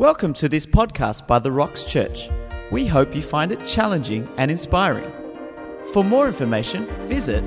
Welcome to this podcast by The Rocks Church. We hope you find it challenging and inspiring. For more information, visit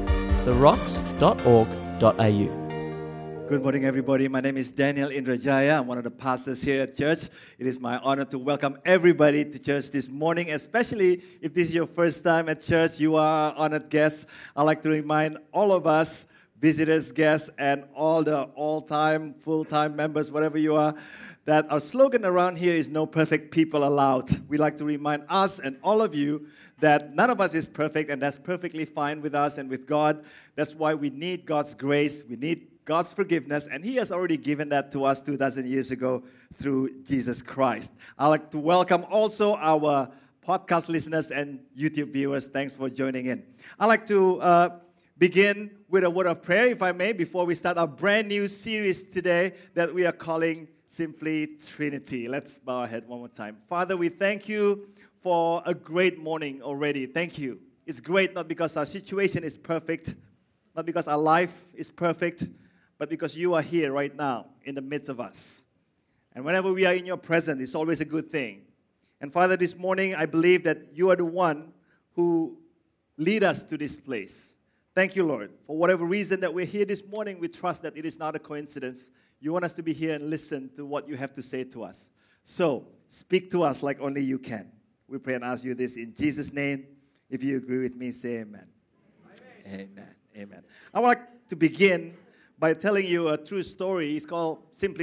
therocks.org.au. Good morning, everybody. My name is Daniel Indrajaya. I'm one of the pastors here at church. It is my honor to welcome everybody to church this morning, especially if this is your first time at church. You are honored guests. I'd like to remind all of us, visitors, guests, and all the all-time, full-time members, whatever you are, that our slogan around here is no perfect people allowed. We like to remind us and all of you that none of us is perfect, and that's perfectly fine with us and with God. That's why we need God's grace. We need God's forgiveness, and He has already given that to us 2,000 years ago through Jesus Christ. I'd like to welcome also our podcast listeners and YouTube viewers. Thanks for joining in. I'd like to begin with a word of prayer, if I may, before we start our brand new series today that we are calling Simply Trinity. Let's bow our head one more time. Father, we thank you for a great morning already. Thank you. It's great not because our situation is perfect, not because our life is perfect, but because you are here right now in the midst of us. And whenever we are in your presence, it's always a good thing. And Father, this morning, I believe that you are the one who lead us to this place. Thank you, Lord. For whatever reason that we're here this morning, we trust that it is not a coincidence. You want us to be here and listen to what you have to say to us. So, speak to us like only you can. We pray and ask you this in Jesus' name. If you agree with me, say amen. Amen. Amen. I would like to begin by telling you a true story. It's called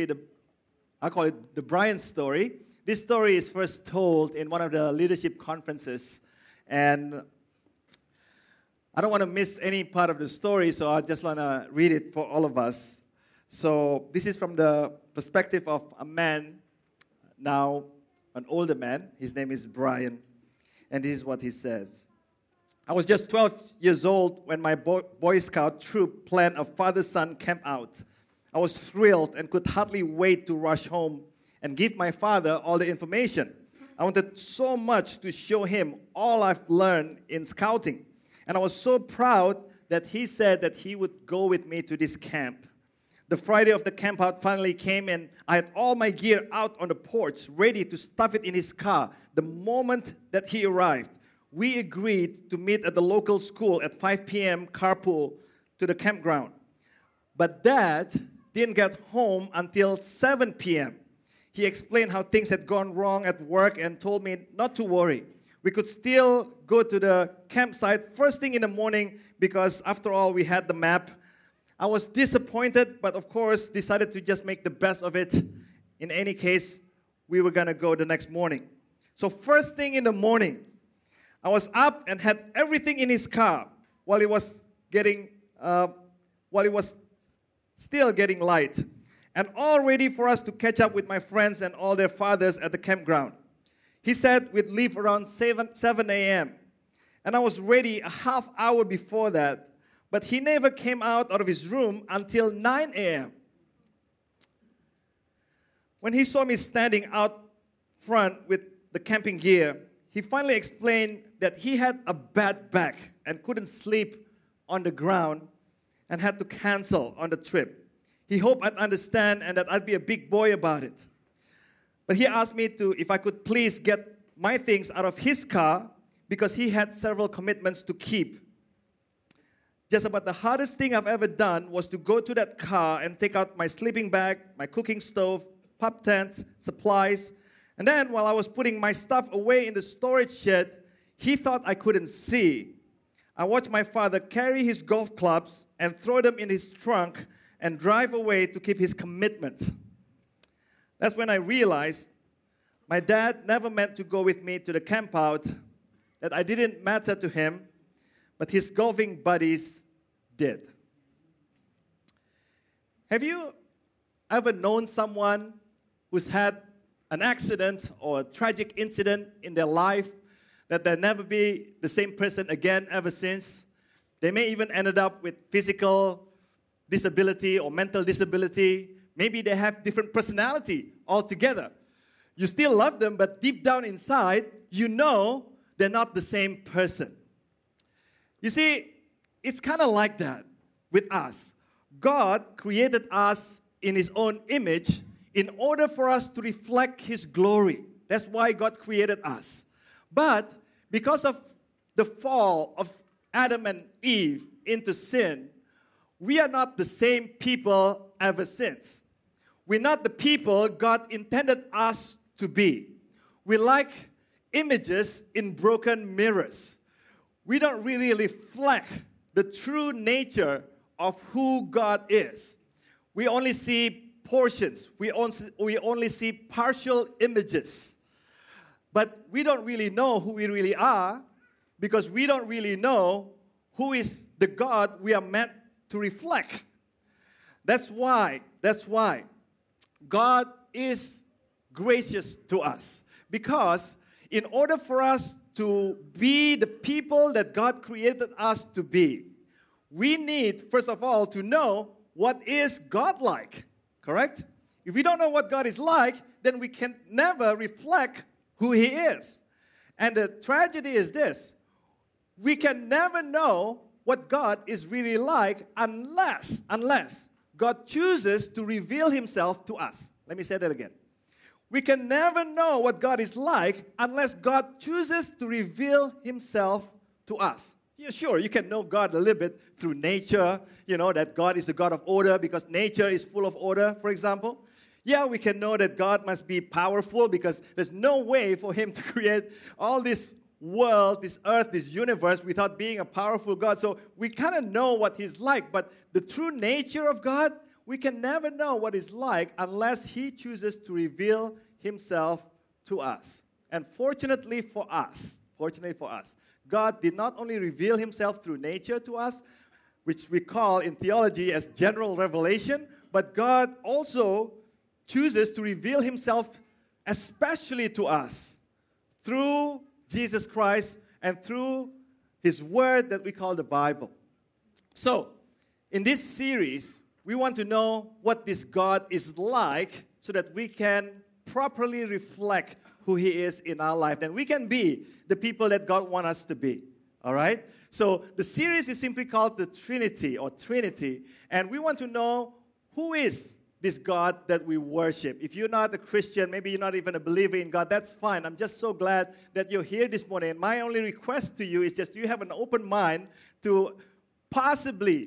I call it the Brian story. This story is first told in one of the leadership conferences. And I don't want to miss any part of the story, so I just want to read it for all of us. So this is from the perspective of a man, now an older man. His name is Brian, and this is what he says. I was just 12 years old when my Boy Scout troop planned a father-son camp out. I was thrilled and could hardly wait to rush home and give my father all the information. I wanted so much to show him all I've learned in scouting. And I was so proud that he said that he would go with me to this camp. The Friday of the camp out finally came, and I had all my gear out on the porch, ready to stuff it in his car. The moment that he arrived, we agreed to meet at the local school at 5 p.m. carpool to the campground. But Dad didn't get home until 7 p.m. He explained how things had gone wrong at work and told me not to worry. We could still go to the campsite first thing in the morning because, after all, we had the map. I was disappointed, but of course decided to just make the best of it. In any case, we were going to go the next morning. So first thing in the morning, I was up and had everything in his car while it was still getting light, and all ready for us to catch up with my friends and all their fathers at the campground. He said we'd leave around 7 a.m., and I was ready a half hour before that. But he never came out of his room until 9 a.m. When he saw me standing out front with the camping gear, he finally explained that he had a bad back and couldn't sleep on the ground and had to cancel on the trip. He hoped I'd understand and that I'd be a big boy about it. But he asked me if I could please get my things out of his car because he had several commitments to keep. Just about the hardest thing I've ever done was to go to that car and take out my sleeping bag, my cooking stove, pup tent, supplies. And then while I was putting my stuff away in the storage shed, he thought I couldn't see. I watched my father carry his golf clubs and throw them in his trunk and drive away to keep his commitment. That's when I realized my dad never meant to go with me to the camp out, that I didn't matter to him, but his golfing buddies did. Have you ever known someone who's had an accident or a tragic incident in their life that they'll never be the same person again ever since? They may even ended up with physical disability or mental disability. Maybe they have different personality altogether. You still love them, but deep down inside, you know they're not the same person. You see, it's kind of like that with us. God created us in His own image, in order for us to reflect His glory. That's why God created us. But because of the fall of Adam and Eve into sin, we are not the same people ever since. We're not the people God intended us to be. We're like images in broken mirrors. We don't really reflect the true nature of who God is. We only see portions. We only see partial images. But we don't really know who we really are because we don't really know who is the God we are meant to reflect. That's why God is gracious to us. Because in order for us to be the people that God created us to be, we need, first of all, to know what is God like. Correct? If we don't know what God is like, then we can never reflect who He is. And the tragedy is this: we can never know what God is really like unless God chooses to reveal Himself to us. Let me say that again. We can never know what God is like unless God chooses to reveal Himself to us. Yeah, sure, you can know God a little bit through nature, that God is the God of order because nature is full of order, for example. Yeah, we can know that God must be powerful because there's no way for Him to create all this world, this earth, this universe without being a powerful God. So we kind of know what He's like, but the true nature of God, we can never know what He's like unless He chooses to reveal Himself to us. And fortunately for us, God did not only reveal Himself through nature to us, which we call in theology as general revelation, but God also chooses to reveal Himself especially to us through Jesus Christ and through His Word that we call the Bible. So, in this series, we want to know what this God is like so that we can properly reflect who He is in our life. And we can be the people that God wants us to be. All right? So the series is simply called the Trinity or Trinity. And we want to know who is this God that we worship. If you're not a Christian, maybe you're not even a believer in God, that's fine. I'm just so glad that you're here this morning. And my only request to you is just you have an open mind to possibly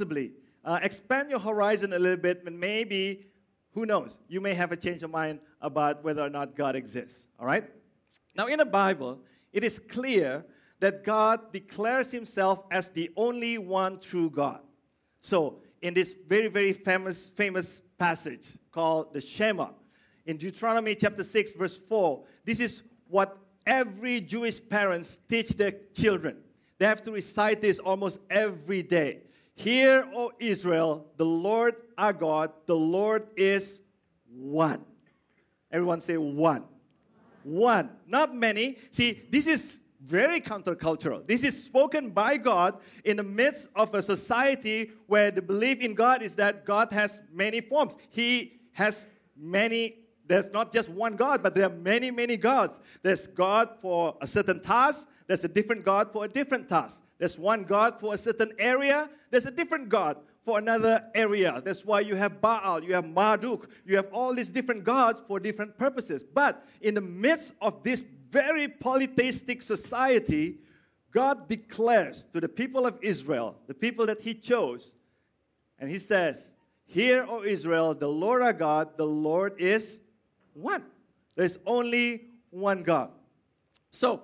expand your horizon a little bit, and maybe, who knows, you may have a change of mind about whether or not God exists. All right? Now, in the Bible, it is clear that God declares Himself as the only one true God. So, in this very, very famous passage called the Shema, in Deuteronomy chapter 6, verse 4, this is what every Jewish parents teach their children. They have to recite this almost every day. Hear, O Israel, the Lord our God, the Lord is one. Everyone say one. One, not many. See, this is very countercultural. This is spoken by God in the midst of a society where the belief in God is that God has many forms. He has many. There's not just one God, but there are many, many gods. There's God for a certain task. There's a different God for a different task. There's one God for a certain area. There's a different God for another area. That's why you have Baal, you have Marduk, you have all these different gods for different purposes. But in the midst of this very polytheistic society, God declares to the people of Israel, the people that He chose, and He says, Hear, O Israel, the Lord our God, the Lord is one. There's only one God. So,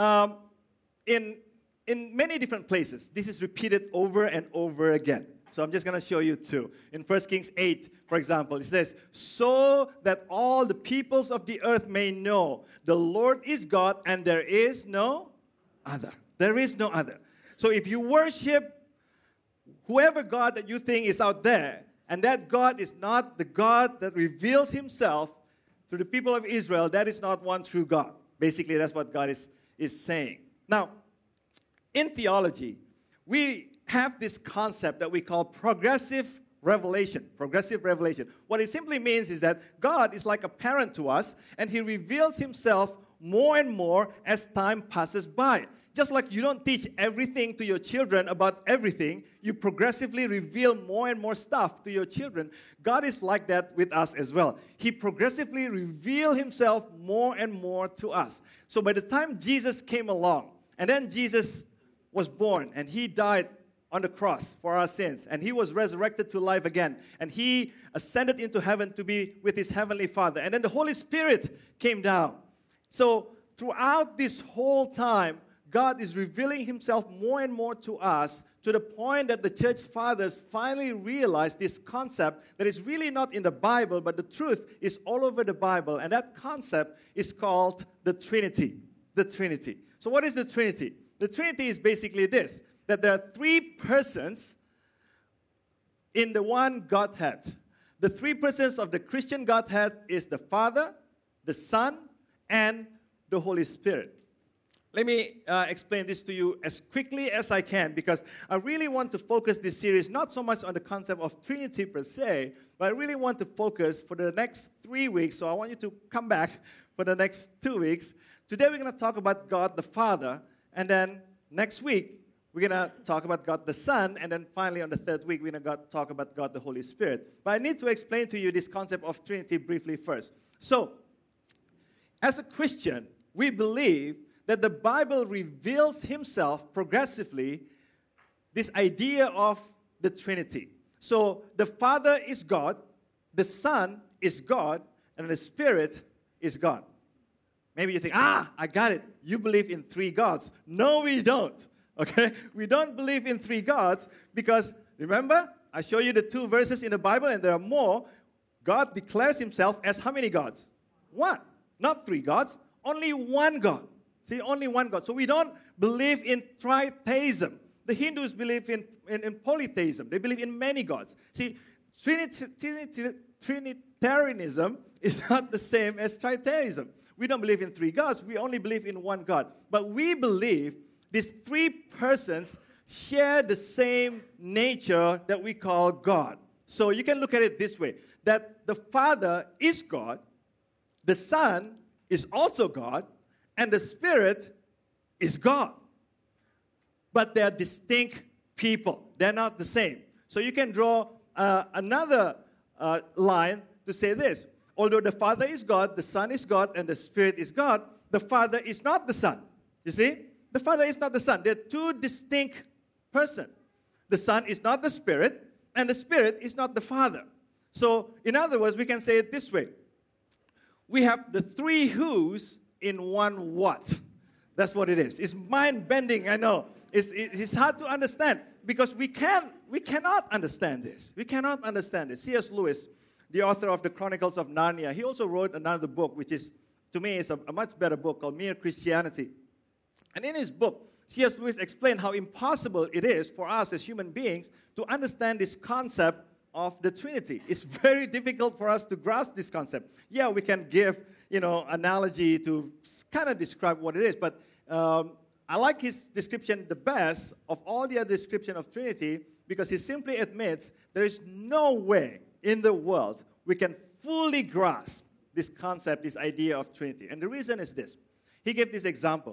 in many different places, this is repeated over and over again. So I'm just going to show you two. In 1 Kings 8, for example, it says, So that all the peoples of the earth may know the Lord is God and there is no other. There is no other. So if you worship whoever God that you think is out there, and that God is not the God that reveals Himself to the people of Israel, that is not one true God. Basically, that's what God is saying. Now, in theology, we have this concept that we call progressive revelation. Progressive revelation. What it simply means is that God is like a parent to us, and He reveals Himself more and more as time passes by. Just like you don't teach everything to your children about everything, you progressively reveal more and more stuff to your children. God is like that with us as well. He progressively reveals himself more and more to us. So by the time Jesus came along, and then Jesus was born, and he died on the cross for our sins, and he was resurrected to life again, and he ascended into heaven to be with his heavenly Father, and then the Holy Spirit came down. So throughout this whole time, God is revealing himself more and more to us, to the point that the church fathers finally realized this concept that is really not in the Bible, but the truth is all over the Bible, and that concept is called the Trinity. The Trinity. So what is the Trinity? The Trinity is basically this, that there are three persons in the one Godhead. The three persons of the Christian Godhead is the Father, the Son, and the Holy Spirit. Let me explain this to you as quickly as I can, because I really want to focus this series not so much on the concept of Trinity per se, but I really want to focus for the next 3 weeks. So I want you to come back for the next 2 weeks. Today we're going to talk about God the Father, and then next week we're going to talk about God the Son, and then finally on the third week we're going to talk about God the Holy Spirit. But I need to explain to you this concept of Trinity briefly first. So, as a Christian, we believe that the Bible reveals himself progressively, this idea of the Trinity. So the Father is God, the Son is God, and the Spirit is God. Maybe you think, I got it. You believe in three gods. No, we don't. Okay? We don't believe in three gods because, remember, I show you the 2 verses in the Bible, and there are more. God declares himself as how many gods? One. Not 3 gods, only one God. See, only one God. So we don't believe in tritheism. The Hindus believe in polytheism. They believe in many gods. See, Trinitarianism is not the same as tritheism. We don't believe in 3 gods. We only believe in one God. But we believe these 3 persons share the same nature that we call God. So you can look at it this way, that the Father is God, the Son is also God, and the Spirit is God. But they are distinct people. They're not the same. So you can draw another line to say this. Although the Father is God, the Son is God, and the Spirit is God, the Father is not the Son. You see? The Father is not the Son. They're 2 distinct persons. The Son is not the Spirit, and the Spirit is not the Father. So, in other words, we can say it this way. We have the 3 who's in one what. That's what it is. It's mind-bending, I know. It's hard to understand because we cannot understand this. We cannot understand this. C.S. Lewis, the author of the Chronicles of Narnia, he also wrote another book, which is, to me, is a much better book called Mere Christianity. And in his book, C.S. Lewis explained how impossible it is for us as human beings to understand this concept of the Trinity. It's very difficult for us to grasp this concept. Yeah, we can give, analogy to kind of describe what it is, but I like his description the best of all the other description of Trinity because he simply admits there is no way in the world we can fully grasp this concept, this idea of Trinity. And the reason is this. He gave this example.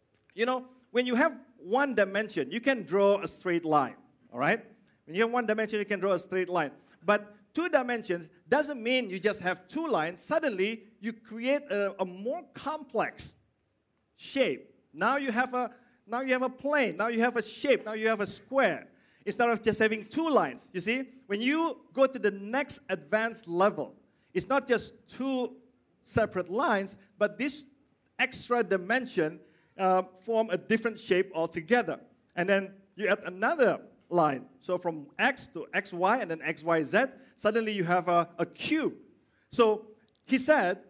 When you have one dimension, you can draw a straight line, all right? When you have one dimension, you can draw a straight line. But 2 dimensions doesn't mean you just have 2 lines. Suddenly, you create a more complex shape. Now you have a plane. Now you have a shape. Now you have a square. Instead of just having 2 lines, you see? When you go to the next advanced level, it's not just 2 separate lines, but this extra dimension form a different shape altogether. And then you add another line. So from X to XY and then XYZ, suddenly you have a cube. So he said,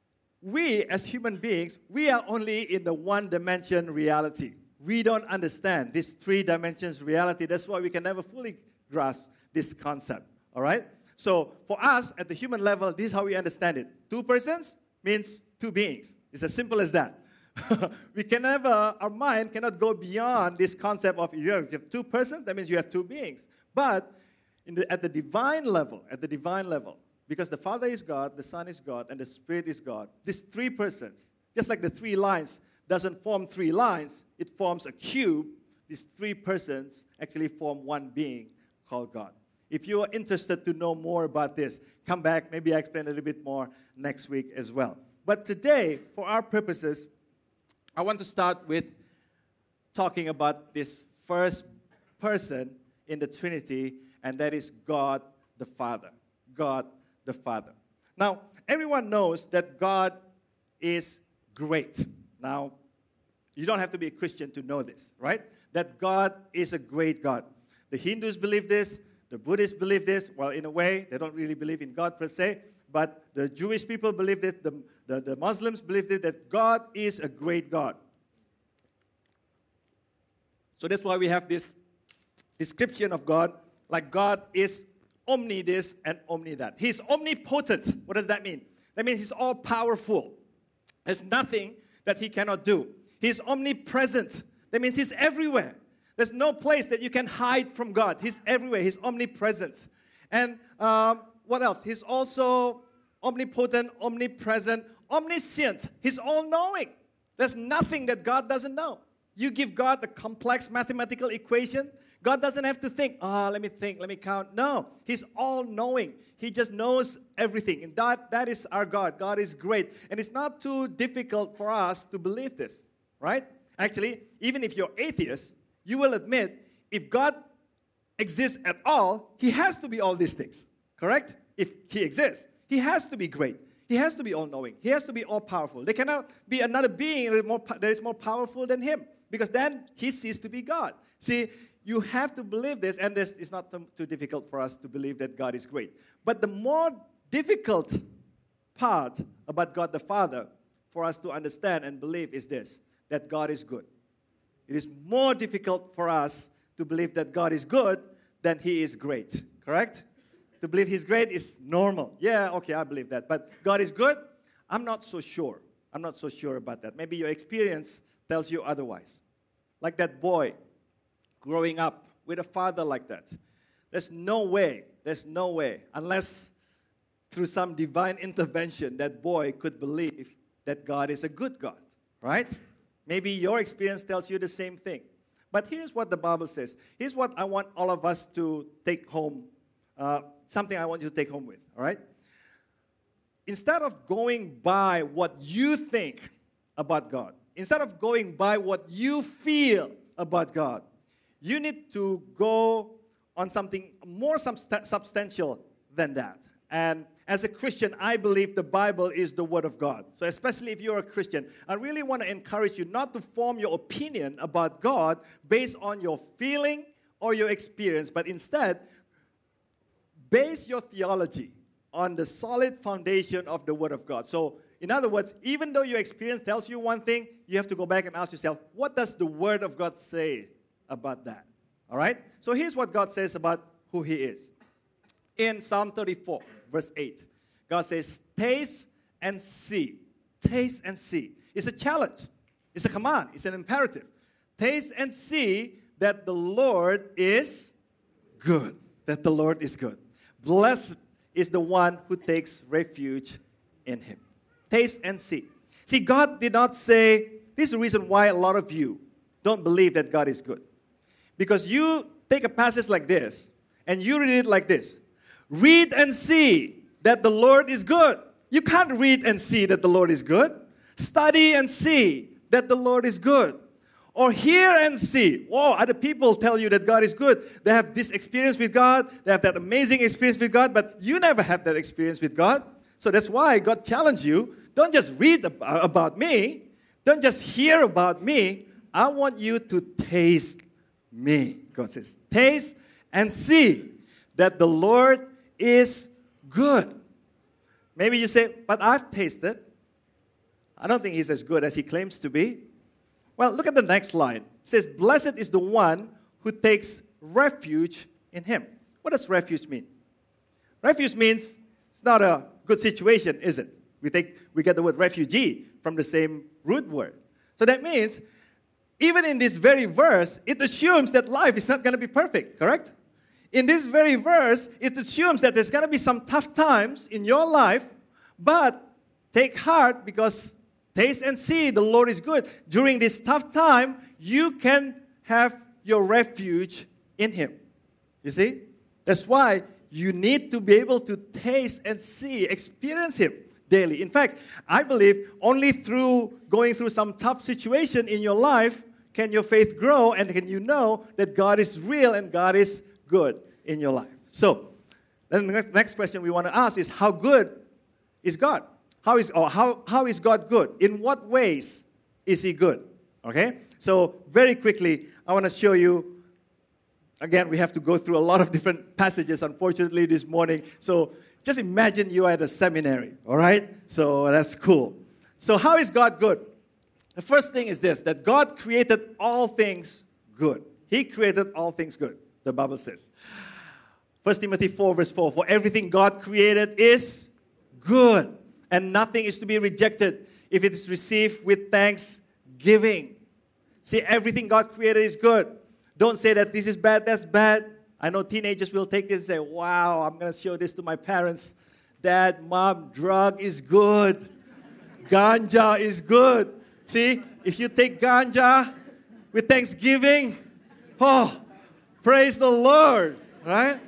we as human beings, we are only in the 1-dimension reality. We don't understand this 3 dimensions reality. That's why we can never fully grasp this concept. All right? So for us, at the human level, this is how we understand it. 2 persons means 2 beings. It's as simple as that. Our mind cannot go beyond this concept of you have 2 persons, that means you have 2 beings. But at the divine level, because the Father is God, the Son is God, and the Spirit is God, these 3 persons, just like the 3 lines doesn't form three lines, it forms a cube. These three persons actually form one being called God. If you are interested to know more about this, come back. Maybe I explain a little bit more next week as well. But today, for our purposes, I want to start with talking about this first person in the Trinity, and that is God the Father. God the Father. Now, everyone knows that God is great. Now, you don't have to be a Christian to know this, right? That God is a great God. The Hindus believe this. The Buddhists believe this. Well, in a way, they don't really believe in God per se, but the Jewish people believe it. The Muslims believe it, that God is a great God. So that's why we have this description of God, like God is omni this and omni that. He's omnipotent. What does that mean? That means He's all-powerful. There's nothing that He cannot do. He's omnipresent. That means He's everywhere. There's no place that you can hide from God. He's everywhere. He's omnipresent. And what else? He's also omnipotent, omnipresent, omniscient. He's all-knowing. There's nothing that God doesn't know. You give God a complex mathematical equation, God doesn't have to think, let me think, let me count. No, He's all-knowing. He just knows everything. And that is our God. God is great. And it's not too difficult for us to believe this, right? Actually, even if you're atheist, you will admit, if God exists at all, He has to be all these things, correct? If He exists, He has to be great. He has to be all-knowing. He has to be all-powerful. There cannot be another being that is more powerful than Him, because then He ceased to be God. See, you have to believe this, and it's not too difficult for us to believe that God is great. But the more difficult part about God the Father for us to understand and believe is this, that God is good. It is more difficult for us to believe that God is good than He is great, correct? To believe He's great is normal. Yeah, okay, I believe that. But God is good? I'm not so sure. I'm not so sure about that. Maybe your experience tells you otherwise. Like that boy growing up with a father like that. There's no way, unless through some divine intervention, that boy could believe that God is a good God, right? Maybe your experience tells you the same thing. But here's what the Bible says. Here's what I want all of us to take home, something I want you to take home with, all right? Instead of going by what you think about God, instead of going by what you feel about God, you need to go on something more substantial than that. And as a Christian, I believe the Bible is the Word of God. So especially if you're a Christian, I really want to encourage you not to form your opinion about God based on your feeling or your experience, but instead, base your theology on the solid foundation of the Word of God. So, in other words, even though your experience tells you one thing, you have to go back and ask yourself, what does the Word of God say about that? All right? So here's what God says about who He is. In Psalm 34, verse 8, God says, taste and see. Taste and see. It's a challenge. It's a command. It's an imperative. Taste and see that the Lord is good. That the Lord is good. Blessed is the one who takes refuge in Him. Taste and see. See, God did not say, this is the reason why a lot of you don't believe that God is good. Because you take a passage like this, and you read it like this. Read and see that the Lord is good. You can't read and see that the Lord is good. Study and see that the Lord is good. Or hear and see. Whoa, other people tell you that God is good. They have this experience with God. They have that amazing experience with God, but you never have that experience with God. So that's why God challenged you. Don't just read about me. Don't just hear about me. I want you to taste me. God says, taste and see that the Lord is good. Maybe you say, but I've tasted. I don't think He's as good as He claims to be. Well, look at the next line. It says, blessed is the one who takes refuge in Him. What does refuge mean? Refuge means it's not a good situation, is it? We get the word refugee from the same root word. So that means, even in this very verse, it assumes that life is not going to be perfect, correct? In this very verse, it assumes that there's going to be some tough times in your life, but take heart because Taste and see, the Lord is good. During this tough time, you can have your refuge in Him. You see? That's why you need to be able to taste and see, experience Him daily. In fact, I believe only through going through some tough situation in your life can your faith grow and can you know that God is real and God is good in your life. So, then the next question we want to ask is, how good is God? How is God good? In what ways is He good? Okay? So, very quickly, I want to show you. Again, we have to go through a lot of different passages, unfortunately, this morning. So, just imagine you are at a seminary, all right? So, that's cool. So, how is God good? The first thing is this, that God created all things good. He created all things good, the Bible says. 1 Timothy 4, verse 4, for everything God created is good, and nothing is to be rejected if it is received with thanksgiving. See, everything God created is good. Don't say that this is bad, that's bad. I know teenagers will take this and say, wow, I'm going to show this to my parents. Dad, Mom, drug is good. Ganja is good. See, if you take ganja with thanksgiving, oh, praise the Lord, right?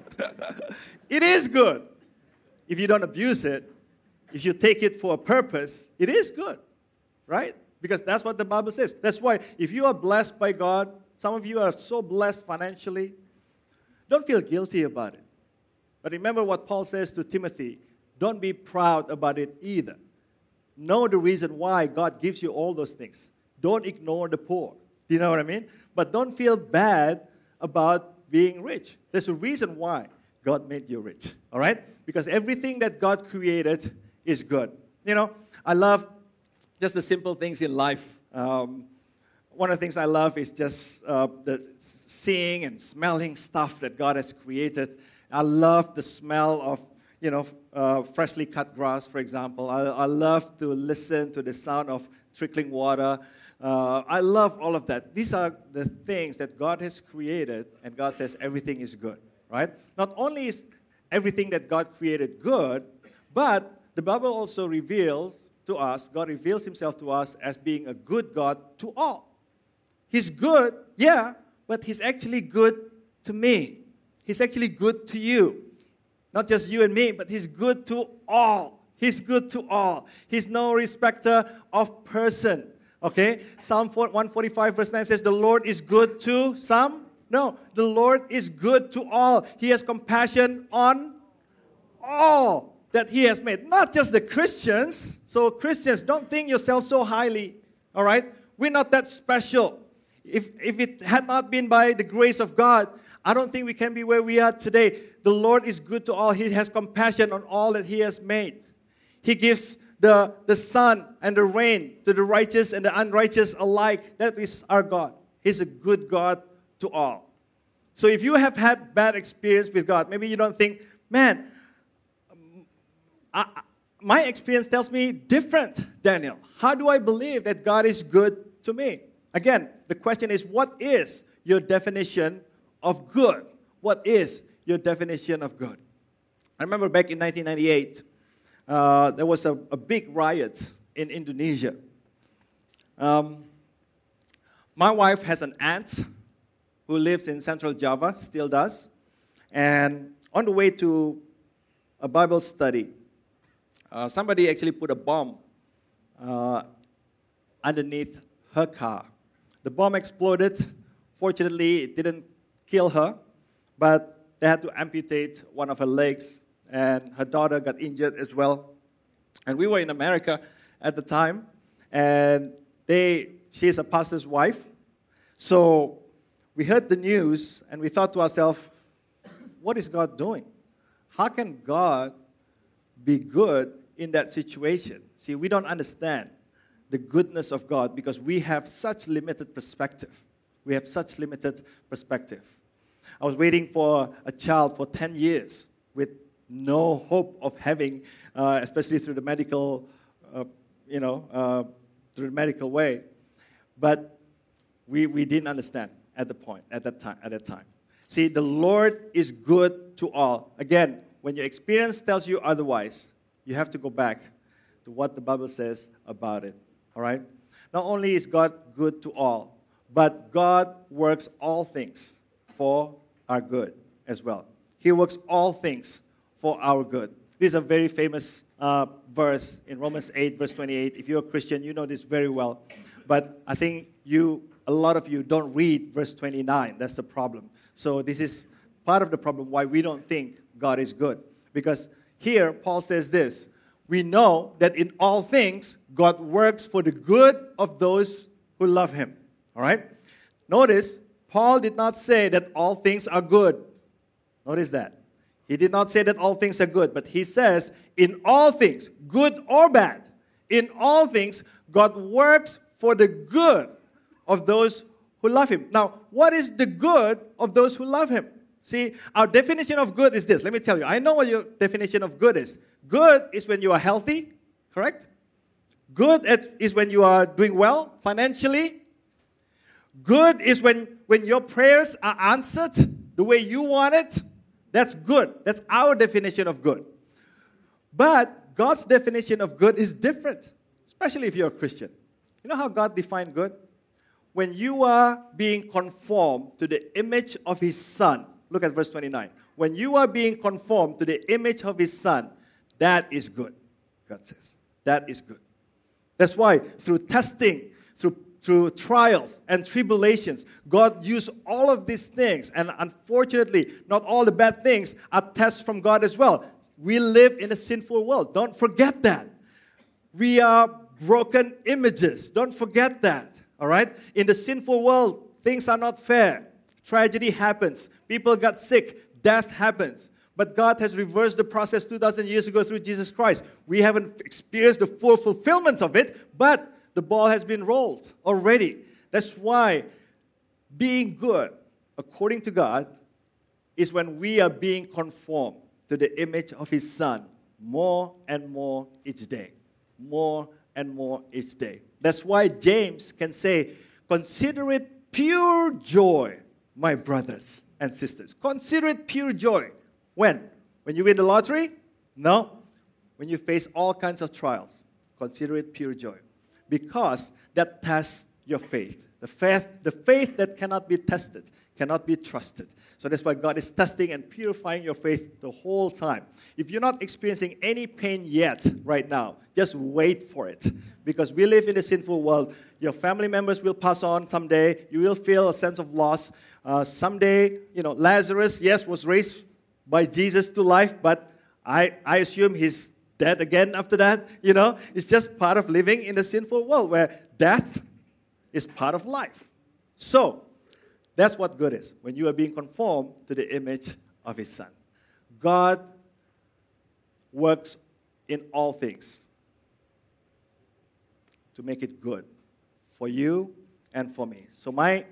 It is good. If you don't abuse it, if you take it for a purpose, it is good, right? Because that's what the Bible says. That's why if you are blessed by God, some of you are so blessed financially, don't feel guilty about it. But remember what Paul says to Timothy, don't be proud about it either. Know the reason why God gives you all those things. Don't ignore the poor. Do you know what I mean? But don't feel bad about being rich. There's a reason why God made you rich, all right? Because everything that God created is good. You know, I love just the simple things in life. One of the things I love is just the seeing and smelling stuff that God has created. I love the smell of, freshly cut grass, for example. I love to listen to the sound of trickling water. I love all of that. These are the things that God has created, and God says everything is good, right? Not only is everything that God created good, but the Bible also reveals to us, God reveals Himself to us as being a good God to all. He's good, yeah, but He's actually good to me. He's actually good to you. Not just you and me, but He's good to all. He's good to all. He's no respecter of person. Okay? Psalm 145 verse 9 says, the Lord is good to some? No. The Lord is good to all. He has compassion on all that He has made. Not just the Christians. So Christians, don't think yourself so highly. All right? We're not that special. If it had not been by the grace of God, I don't think we can be where we are today. The Lord is good to all. He has compassion on all that He has made. He gives the sun and the rain to the righteous and the unrighteous alike. That is our God. He's a good God to all. So if you have had bad experience with God, maybe you don't think, man, my experience tells me different, Daniel. How do I believe that God is good to me? Again, the question is, what is your definition of good? What is your definition of good? I remember back in 1998, there was a big riot in Indonesia. My wife has an aunt who lives in Central Java, still does. And on the way to a Bible study, somebody actually put a bomb underneath her car. The bomb exploded. Fortunately, it didn't kill her, but they had to amputate one of her legs, and her daughter got injured as well. And we were in America at the time, and she's a pastor's wife. So we heard the news, and we thought to ourselves, what is God doing? How can God be good in that situation? See, we don't understand the goodness of God because we have such limited perspective. We have such limited perspective. I was waiting for a child for 10 years with no hope of having, especially through the medical, through the medical way. But we didn't understand at that time. See, the Lord is good to all. Again, when your experience tells you otherwise, you have to go back to what the Bible says about it. All right? Not only is God good to all, but God works all things for our good as well. He works all things for our good. This is a very famous verse in Romans 8, verse 28. If you're a Christian, you know this very well. But I think a lot of you don't read verse 29. That's the problem. So this is part of the problem why we don't think God is good. Because here, Paul says this: we know that in all things, God works for the good of those who love Him. All right? Notice, Paul did not say that all things are good. Notice that. He did not say that all things are good, but he says, in all things, good or bad, in all things, God works for the good of those who love Him. Now, what is the good of those who love Him? See, our definition of good is this. Let me tell you. I know what your definition of good is. Good is when you are healthy, correct? Good is when you are doing well financially. Good is when your prayers are answered the way you want it. That's good. That's our definition of good. But God's definition of good is different, especially if you're a Christian. You know how God defined good? When you are being conformed to the image of His Son. Look at verse 29. When you are being conformed to the image of His Son, that is good, God says. That is good. That's why through testing, through trials and tribulations, God used all of these things. And unfortunately, not all the bad things are tests from God as well. We live in a sinful world. Don't forget that. We are broken images. Don't forget that. All right? In the sinful world, things are not fair. Tragedy happens. People got sick. Death happens. But God has reversed the process 2,000 years ago through Jesus Christ. We haven't experienced the full fulfillment of it, but the ball has been rolled already. That's why being good, according to God, is when we are being conformed to the image of His Son more and more each day. More and more each day. That's why James can say, consider it pure joy, my brothers and sisters. Consider it pure joy. When? When you win the lottery? No. When you face all kinds of trials. Consider it pure joy. Because that tests your faith. The faith that cannot be tested, cannot be trusted. So that's why God is testing and purifying your faith the whole time. If you're not experiencing any pain yet right now, just wait for it. Because we live in a sinful world. Your family members will pass on someday. You will feel a sense of loss. Someday, Lazarus, yes, was raised by Jesus to life, but I assume he's dead again after that. It's just part of living in a sinful world where death is part of life. So, that's what good is, when you are being conformed to the image of His Son. God works in all things to make it good for you and for me. So my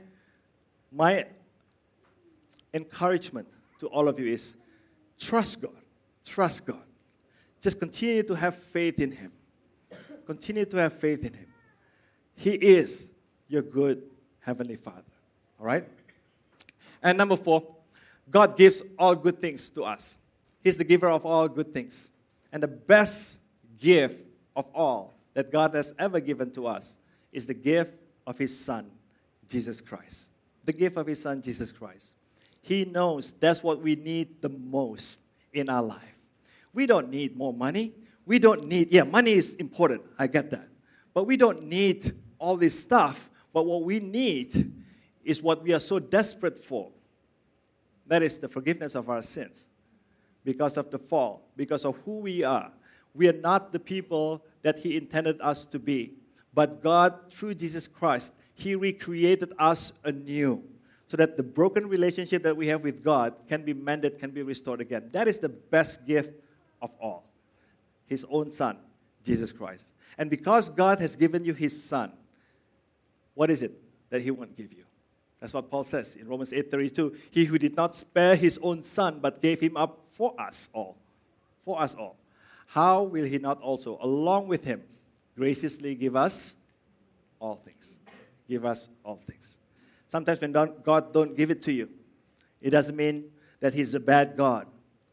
encouragement to all of you is trust God. Trust God. Just continue to have faith in Him. Continue to have faith in Him. He is your good Heavenly Father. All right? And number 4, God gives all good things to us. He's the giver of all good things. And the best gift of all that God has ever given to us is the gift of His Son, Jesus Christ. The gift of His Son, Jesus Christ. He knows that's what we need the most in our life. We don't need more money. We don't need, money is important. I get that. But we don't need all this stuff. But what we need is what we are so desperate for. That is the forgiveness of our sins. Because of the fall, because of who we are. We are not the people that He intended us to be. But God, through Jesus Christ, He recreated us anew. So that the broken relationship that we have with God can be mended, can be restored again. That is the best gift of all. His own Son, Jesus Christ. And because God has given you His Son, what is it that He won't give you? That's what Paul says in Romans 8:32. He who did not spare His own Son, but gave Him up for us all. For us all. How will He not also, along with Him, graciously give us all things? Give us all things. Sometimes when God don't give it to you, it doesn't mean that He's a bad God.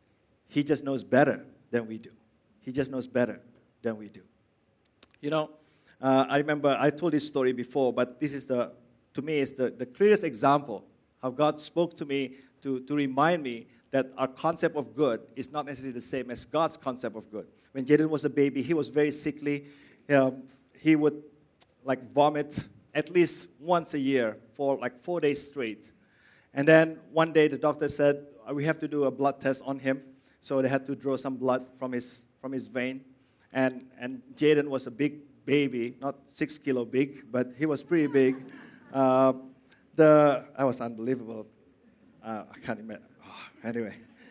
He just knows better than we do. He just knows better than we do. I remember I told this story before, but this is to me, is the clearest example how God spoke to me to remind me that our concept of good is not necessarily the same as God's concept of good. When Jaden was a baby, he was very sickly. He would vomit at least once a year for 4 days straight. And then one day the doctor said, we have to do a blood test on him. So they had to draw some blood from his vein. And Jaden was a big baby, not 6 kilo big, but he was pretty big. That was unbelievable. I can't imagine. Anyway.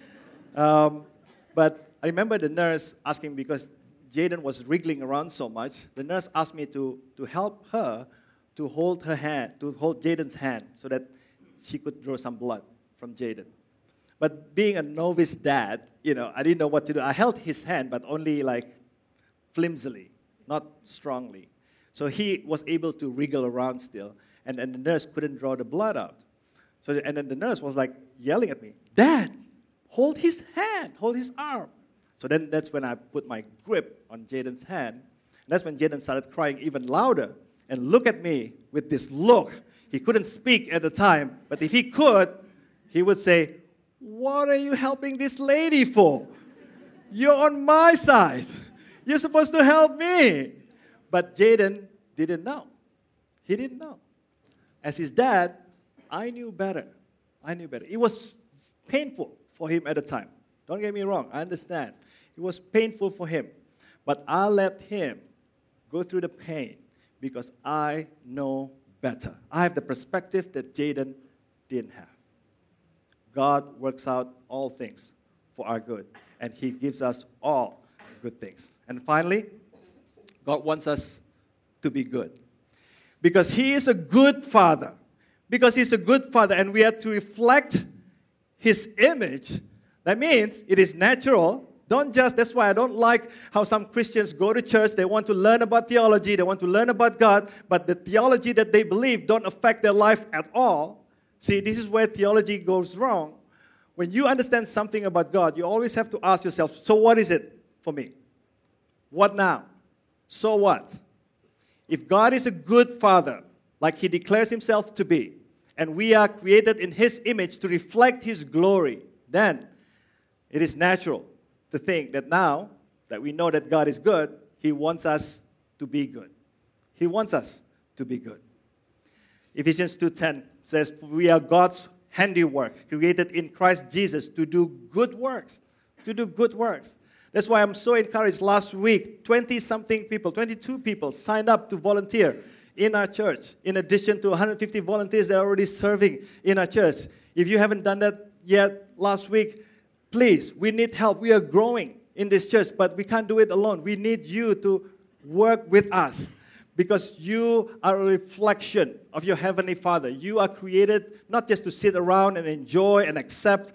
But I remember the nurse asking, because Jaden was wriggling around so much, the nurse asked me to help her to hold Jaden's hand so that she could draw some blood from Jaden. But being a novice dad, I didn't know what to do. I held his hand, but only flimsily, not strongly. So he was able to wriggle around still, and the nurse couldn't draw the blood out. And then the nurse was yelling at me, "Dad, hold his hand, hold his arm." So then that's when I put my grip on Jaden's hand. And that's when Jaden started crying even louder and looked at me with this look. He couldn't speak at the time, but if he could, he would say, "What are you helping this lady for? You're on my side. You're supposed to help me." But Jaden didn't know. He didn't know. As his dad, I knew better. It was painful for him at the time. Don't get me wrong. I understand. It was painful for him. But I let him go through the pain because I know better. I have the perspective that Jaden didn't have. God works out all things for our good, and He gives us all good things. And finally, God wants us to be good. Because He is a good Father. Because He's a good Father, and we are to reflect His image. That means it is natural. That's why I don't like how some Christians go to church. They want to learn about theology. They want to learn about God. But the theology that they believe don't affect their life at all. See, this is where theology goes wrong. When you understand something about God, you always have to ask yourself, so what is it for me? What now? So what? If God is a good Father, like He declares Himself to be, and we are created in His image to reflect His glory, then it is natural to think that now that we know that God is good, He wants us to be good. He wants us to be good. Ephesians 2:10 says, "We are God's handiwork, created in Christ Jesus to do good works." To do good works. That's why I'm so encouraged. Last week, 20-something people, 22 people signed up to volunteer in our church, in addition to 150 volunteers that are already serving in our church. If you haven't done that yet last week, please, we need help. We are growing in this church, but we can't do it alone. We need you to work with us because you are a reflection of your Heavenly Father. You are created not just to sit around and enjoy and accept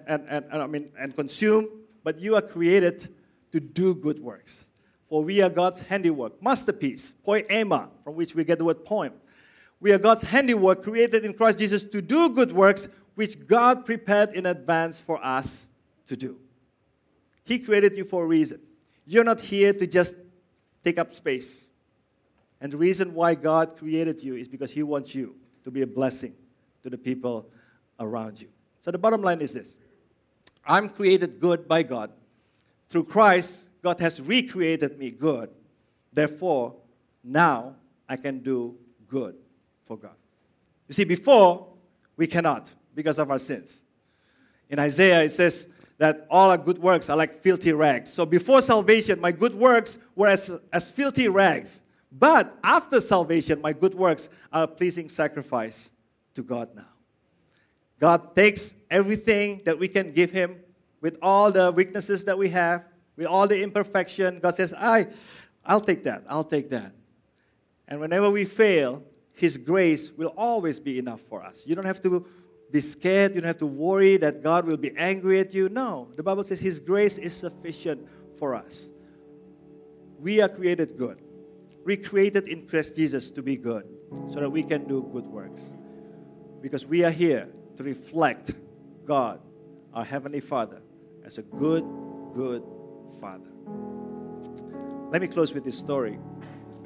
and consume, but you are created to do good works. For we are God's handiwork, masterpiece, poema, from which we get the word poem. We are God's handiwork, created in Christ Jesus to do good works, which God prepared in advance for us to do. He created you for a reason. You're not here to just take up space. And the reason why God created you is because He wants you to be a blessing to the people around you. So the bottom line is this. I'm created good by God. Through Christ, God has recreated me good. Therefore, now I can do good for God. You see, before, we cannot because of our sins. In Isaiah, it says that all our good works are like filthy rags. So before salvation, my good works were as filthy rags. But after salvation, my good works are a pleasing sacrifice to God now. God takes everything that we can give Him with all the weaknesses that we have, with all the imperfection. God says, I'll take that. I'll take that. And whenever we fail, His grace will always be enough for us. You don't have to be scared. You don't have to worry that God will be angry at you. No. The Bible says His grace is sufficient for us. We are created good. Recreated in Christ Jesus to be good so that we can do good works. Because we are here to reflect God, our Heavenly Father, as a good, good Father. Let me close with this story.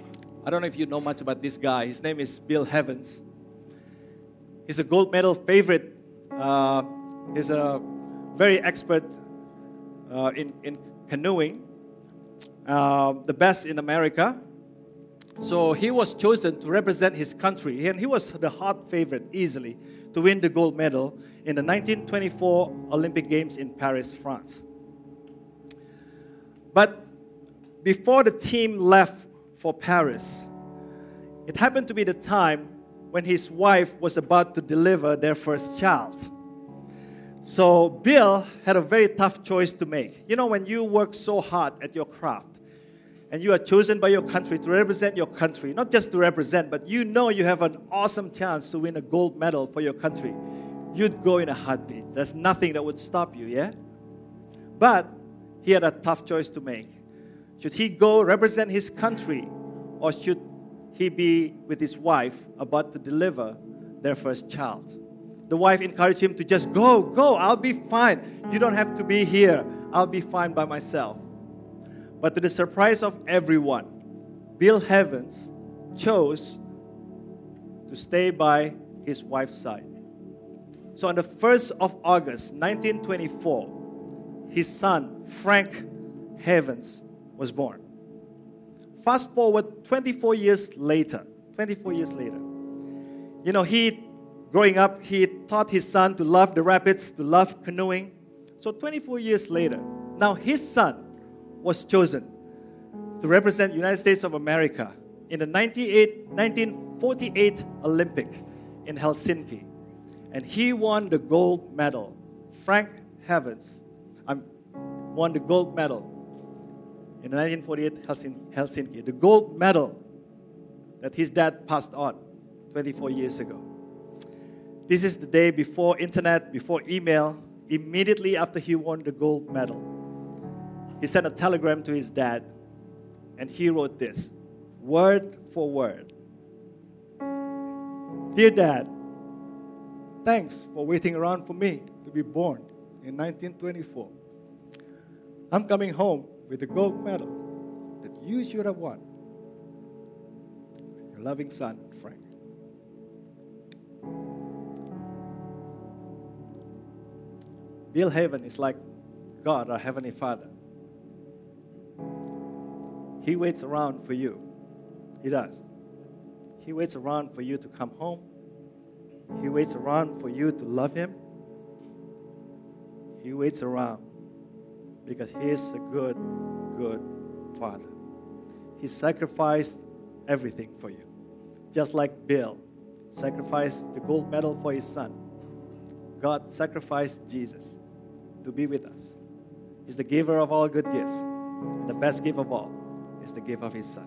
I don't know if you know much about this guy. His name is Bill Evans. He's a gold medal favorite. He's a very expert in canoeing, the best in America. So he was chosen to represent his country, and he was the hot favorite easily to win the gold medal in the 1924 Olympic Games in Paris, France. But before the team left for Paris, it happened to be the time when his wife was about to deliver their first child. So Bill had a very tough choice to make. You know, when you work so hard at your craft, and you are chosen by your country to represent your country, not just to represent, but you know you have an awesome chance to win a gold medal for your country, you'd go in a heartbeat. There's nothing that would stop you, yeah? But he had a tough choice to make. Should he go represent his country, or should he be with his wife about to deliver their first child? The wife encouraged him to just go, I'll be fine. You don't have to be here. I'll be fine by myself. But to the surprise of everyone, Bill Evans chose to stay by his wife's side. So on the 1st of August, 1924, his son, Frank Evans, was born. Fast forward 24 years later. You know, growing up, he taught his son to love the rapids, to love canoeing. So 24 years later, now his son was chosen to represent the United States of America in the 1948 Olympic in Helsinki. And he won the gold medal. Frank Evans won the gold medal in the 1948 Helsinki. The gold medal that his dad passed on 24 years ago. This is the day before internet, before email, immediately after he won the gold medal. He sent a telegram to his dad, and he wrote this, word for word. Dear Dad, thanks for waiting around for me to be born in 1924. I'm coming home with the gold medal that you should have won. Your loving son, Frank. Bill Evans is like God, our Heavenly Father. He waits around for you. He does. He waits around for you to come home. He waits around for you to love Him. He waits around because He is a good, good Father. He sacrificed everything for you. Just like Bill sacrificed the gold medal for his son. God sacrificed Jesus to be with us. He's the giver of all good gifts. And the best gift of all is the gift of His Son.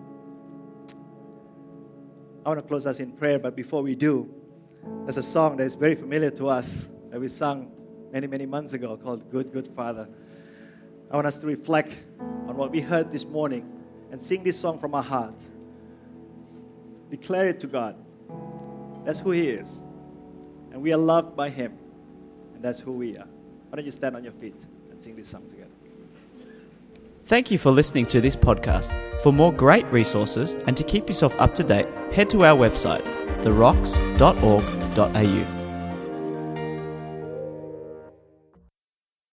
I want to close us in prayer, but before we do, there's a song that is very familiar to us that we sang many, many months ago called Good, Good Father. I want us to reflect on what we heard this morning and sing this song from our heart. Declare it to God. That's who He is. And we are loved by Him. And that's who we are. Why don't you stand on your feet and sing this song together? Thank you for listening to this podcast. For more great resources and to keep yourself up to date, head to our website, therocks.org.au.